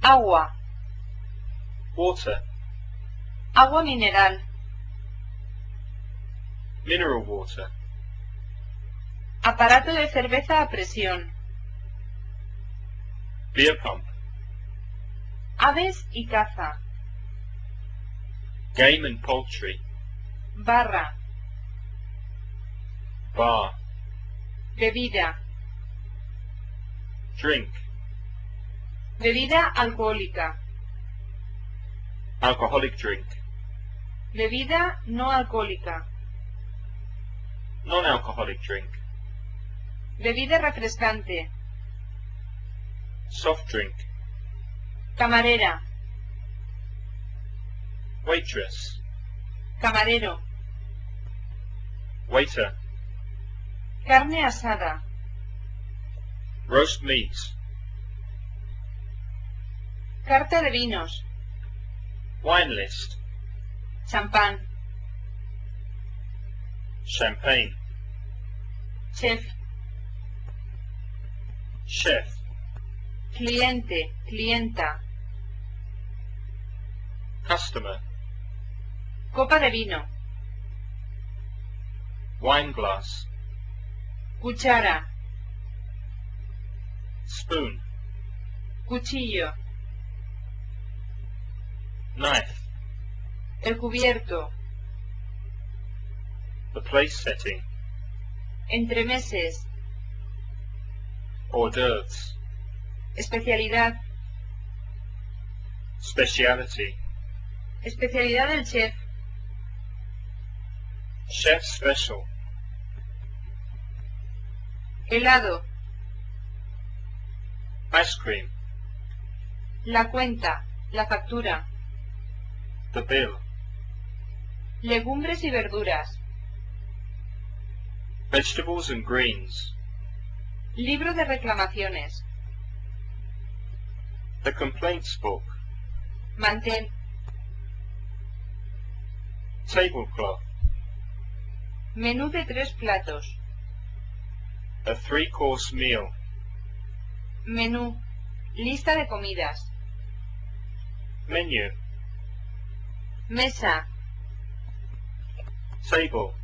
Agua. Water. Agua mineral. Mineral water. Aparato de cerveza a presión. Beer pump. Aves y caza. Game and poultry. Barra. Bar. Bebida. Drink. Bebida alcohólica. Alcoholic drink. Bebida no alcohólica. Non-alcoholic drink. Bebida refrescante. Soft drink. Camarera. Waitress. Camarero. Waiter. Carne asada. Roast meat. Carta de vinos. Wine list. Champán. Champagne. Chef. Chef. Cliente. Clienta. Customer. Copa de vino. Wine glass. Cuchara. Spoon. Cuchillo. Knife. El cubierto. The place setting. Entremeses. Hors d'oeuvres. Especialidad. Speciality. Especialidad del chef. Chef special. Helado. Ice cream. La cuenta. La factura. The bill. Legumbres y verduras. Vegetables and greens. Libro de reclamaciones. The complaints book. Mantel. Tablecloth. Menú de 3 platos. A 3-course meal. Menú. Lista de comidas. Menu. Mesa. Table.